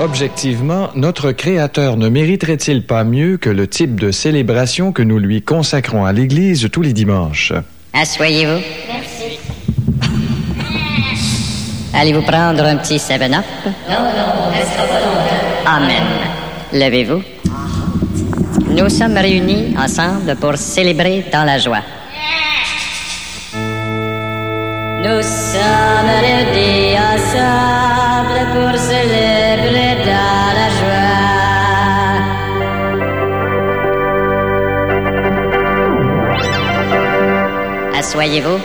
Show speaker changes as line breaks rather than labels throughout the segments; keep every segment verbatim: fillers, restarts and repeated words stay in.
Objectivement, notre Créateur ne mériterait-il pas mieux que le type de célébration que nous lui consacrons à l'Église tous les dimanches?
Asseyez-vous.
Merci.
Allez-vous prendre un petit seven up?
Non, non, on restera pas longtemps.
Amen. Levez-vous. Nous sommes réunis ensemble pour célébrer dans la joie. Nous sommes réunis ensemble pour célébrer dans la joie. Asseyez-vous.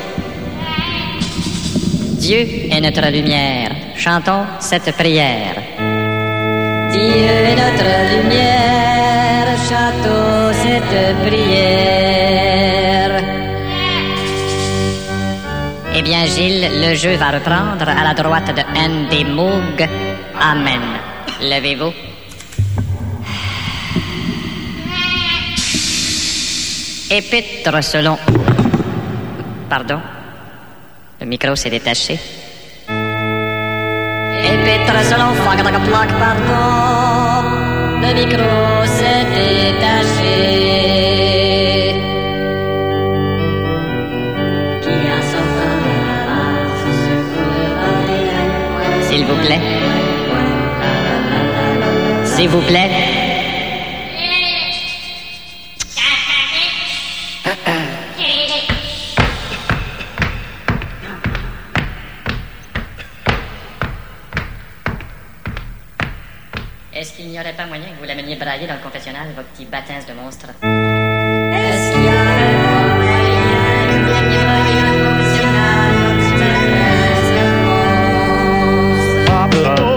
Dieu est notre lumière. Chantons cette prière. Dieu est notre lumière. Chantons cette prière. Eh bien, Gilles, le jeu va reprendre à la droite de Andy Moog. Amen. Levez-vous. Épître selon... Pardon? Le micro s'est détaché. Épître selon... Pardon. Le micro s'est détaché. S'il vous plaît. S'il vous plaît. Est-ce qu'il n'y aurait pas moyen que vous l'ameniez brailler dans le confessionnal, vos petits bâtins de monstres?